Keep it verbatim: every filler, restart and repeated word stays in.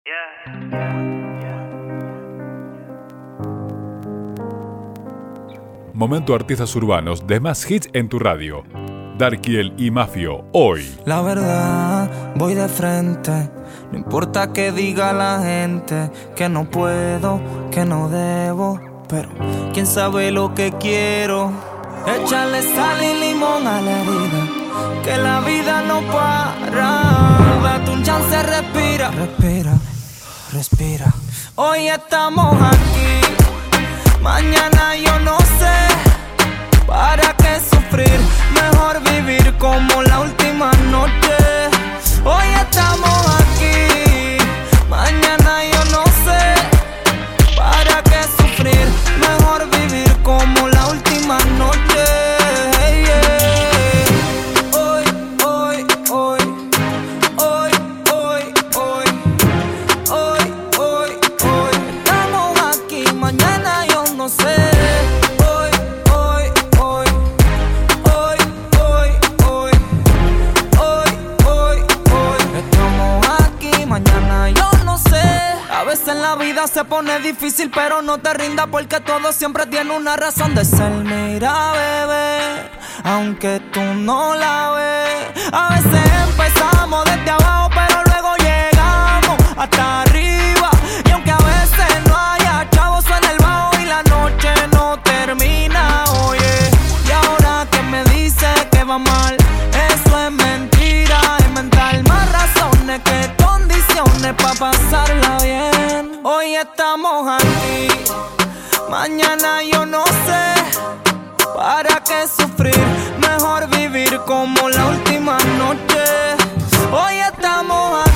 Momento artistas urbanos de más hits en tu radio. Darkiel y Mafio, hoy. La verdad, voy de frente. No importa que diga la gente que no puedo, que no debo, pero quién sabe lo que quiero. Échale sal y limón a la herida, que la vida no para. Date un chance, respira, respira, respira. Hoy estamos aquí, mañana yo no sé. ¿Para qué sufrir? Mejor vivir como la última noche. Hoy estamos aquí, mañana yo no sé. ¿Para qué sufrir? Mejor vivir como la última noche. Hey, yeah. Hoy, hoy, hoy, hoy, hoy, hoy, hoy, hoy, hoy. Estamos aquí, mañana yo no sé. En la vida se pone difícil, pero no te rindas porque todo siempre tiene una razón de ser. Mira, bebé, aunque tú no la ves. A veces empezamos desde abajo, pero luego llegamos hasta arriba. Y aunque a veces no haya chavos, suena el bajo y la noche no termina. Oye, y ahora que me dice que va mal, eso es mentira. Inventar más razones que condiciones para pasarla bien. Hoy estamos aquí, mañana yo no sé. ¿Para qué sufrir? Mejor vivir como la última noche. Hoy estamos aquí.